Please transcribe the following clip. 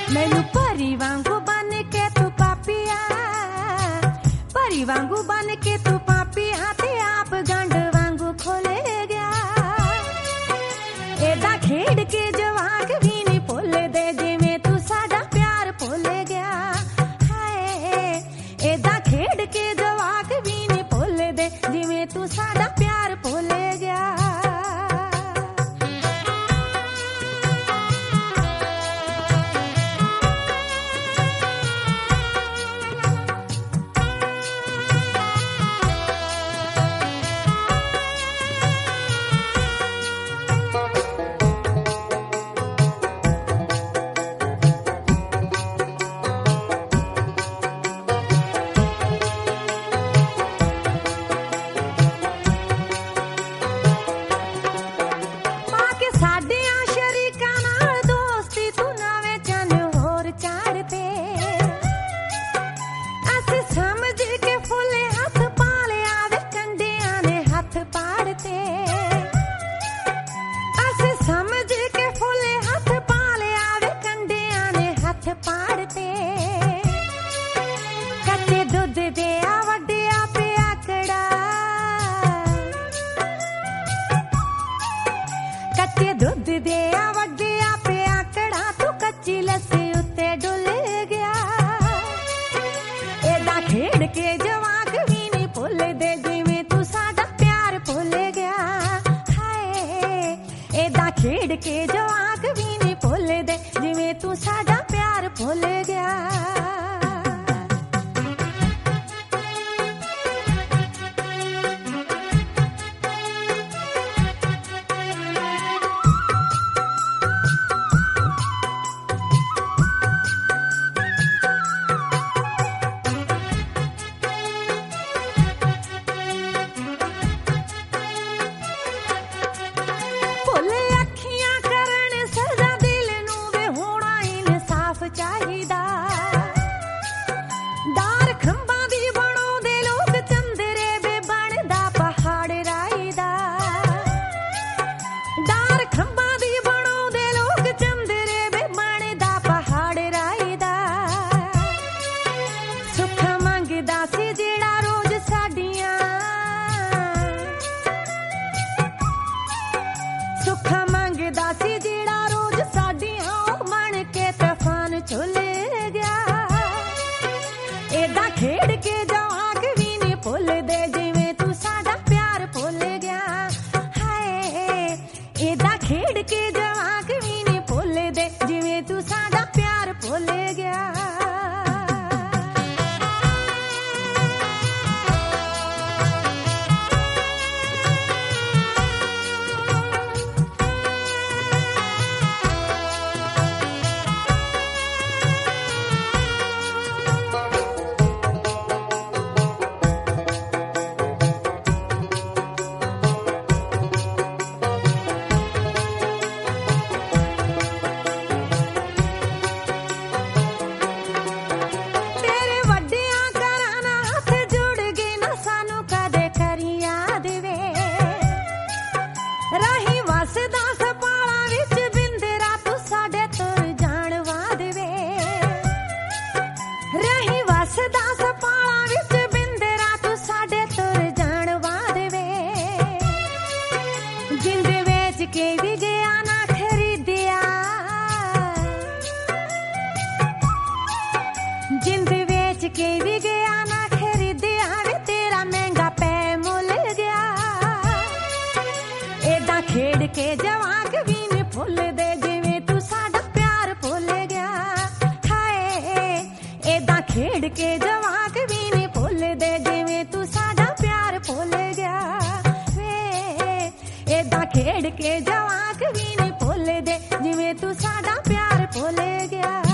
मैनू परी वांगू बन के तू पापिया, परी वांगू बन के तू पापिया ते आप गंढ वांगू खोले गया। एदा खेड के जवाक भी नहीं भुल दे जिवें तू साडा प्यार भुल गया। हाय एदा खेड के जवाक भी नहीं भुल दे जिवें तू साडा प्यार भुल गया। कच्चे दुध दे वड्डिया पे आकड़ा, कच्चे दुध दे वड्डिया पे आकड़ा तू कच्ची लस्सी उत्ते डुल गया। एदा खेड के जवाक भी नहीं भुल दे जिवें तू साडा प्यार भुल गया। हाय एदा खेड के जवाक भी नहीं भुल दे जिवें तू साडा प्यार भुल गया। चाहिदा डार खंबां दी बनाउंदे लोक चंदरे वे बनदा पहाड़ राईदा। डार खंबां दी बनाउंदे लोक चंदरे वे बनदा पहाड़ राईदा। सुख मंगदा सी जेड़ा रोज साडियां, सुख मंगदा सी जेड़ा रोज साडियां मन के तूफान झुल गया। एदा खेड के जवाक भी नहीं भुल दे जिवें तू साडा प्यार भुल गया। हाय एदा खेड के जवाक भी नहीं भुल दे जिवें तू साडा प्यार भुल गया। के भी गया ना खरीदिया, जिंद बेच के भी गया ना खरीदिया वे तेरा महंगा पै मुल गया। एदा खेड के जवाक भी नहीं भुल दे जिवें तू साडा प्यार भुल गया। हाय एदा खेड के जवाक भी नहीं भुल दे जिवें तू साडा प्यार भुल गया। एदा खेड के जवाक भी नहीं भुल दे जिवें तू साडा प्यार भुल गया।